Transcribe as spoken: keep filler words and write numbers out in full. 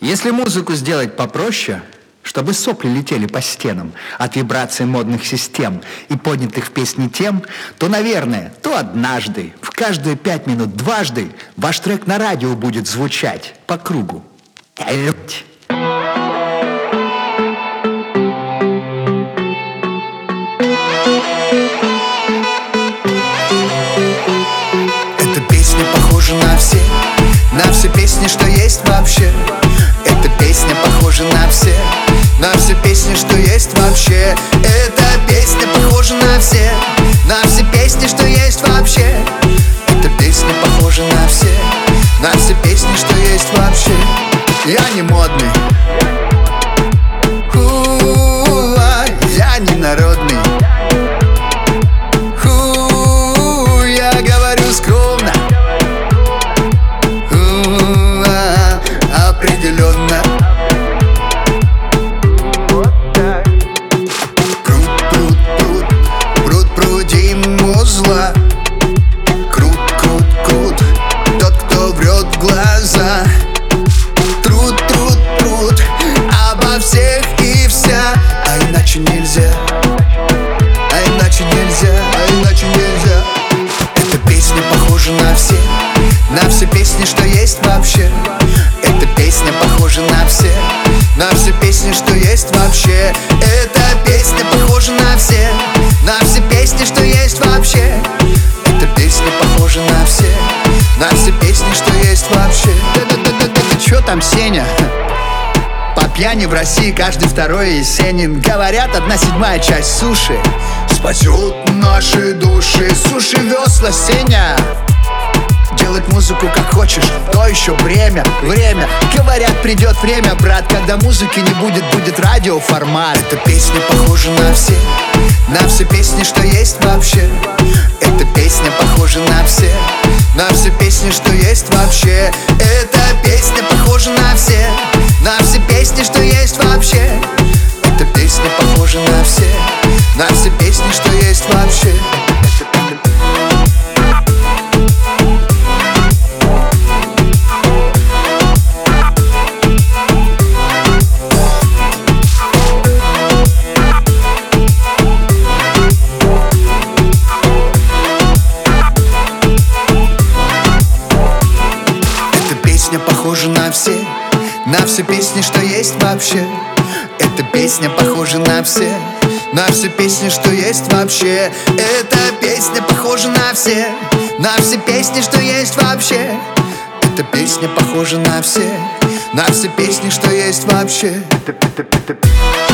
Если музыку сделать попроще, чтобы сопли летели по стенам от вибраций модных систем и поднятых в песне тем, то, наверное, то однажды, в каждые пять минут дважды ваш трек на радио будет звучать по кругу. Это песня похожа на все, на все песни, что есть вообще. Эта песня похожа на все, на все песни, что есть вообще. Эта песня похожа на все, на все песни, что есть вообще. Эта песня похожа на все, на все песни, что есть вообще. Я не модный, У-а, я не народный, У-а, я говорю скромно, У-а, определенно. Пруд, пруд, пруд, пруд, прудим музла. Крут, крут, крут, тот, кто врет в глаза. Труд, труд, труд, обо всех и вся. А иначе нельзя, а иначе нельзя, а иначе нельзя. Эта песня похожа на все, на все песни, что есть вообще. Эта песня похожа на все, на все песни, что есть вообще. Эта песня похожа на все, на все песни, что есть вообще. Эта песня похожа на все, на все песни, что есть вообще. Да-да-да-да-да, чё там, Сеня? По пьяни в России каждый второй есенин. Говорят, одна седьмая часть суши спасет наши души. Суши весла, Сеня. Делать музыку как хочешь, то еще время, время. Говорят, придет время, брат, когда музыки не будет, будет радиоформат. Эта песня похожа на все, на все песни, что есть вообще. Эта песня похожа на все, на все песни, что есть вообще. Эта песня похожа на все, на все песни, что есть вообще. Эта песня похожа на все, на все песни, что есть вообще. Песня похожа на все, на все песни, что есть вообще. Эта песня похожа на все, на все песни, что есть вообще. Эта песня похожа на все, на все песни, что есть вообще. Эта песня похожа на все, на все песни, что есть вообще.